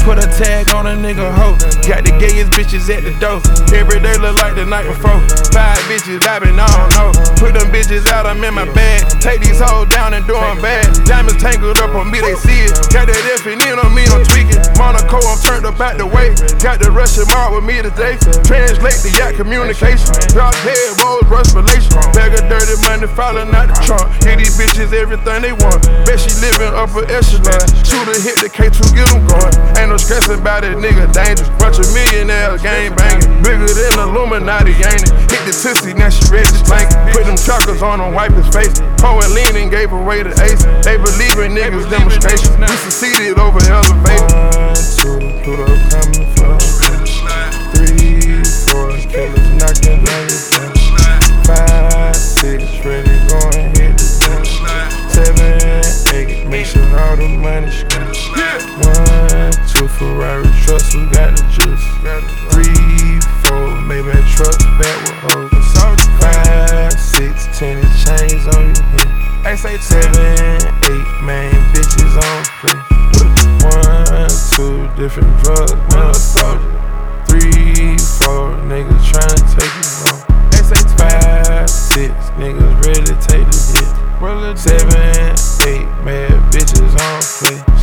Put a tag on a nigga hoe. Got the gayest bitches at the door. Every day look like the night before. 5 bitches vibing, I don't know. Put them bitches out, I'm in my bag. Take these hoes down and do them bad. Diamonds tangled up on me, they see it. Got that F&N on me, I'm tweaking. Monaco, I'm turned up out the way. Got the Russian mark with me today. Translate the yacht communication. Drop head, rolls, rush relation. Bag of dirty money falling out the trunk. Give these bitches everything they want. Bet she living upper echelon. Shooter hit the K2, get them going. Ain't no stressing about it, nigga, dangerous. Bunch of millionaires, gang banging. Bigger than Illuminati, ain't it? Hit the tissy, now she ready to spank it. Put them chocolates on him, wipe his face. Poe and lean and gave away the ace. They believe in niggas' demonstration. We succeeded over elevated. 1, 2, put up coming for 3, 4 killers knocking on your door. 5, 6 ready, go and hit the door. 7, 8, make sure all the money scratch. 1, 2 Ferrari trucks, we got the juice. 3, 4 Maybach trucks, back with hoes. 5, 6 tennis chains on your head. 7, 8 main bitches on free. 1, 2 different drugs, not a soldier. 3, 4 niggas tryna take it home. 5, 6 niggas ready to take the hit. 7, 8 mad bitches on play.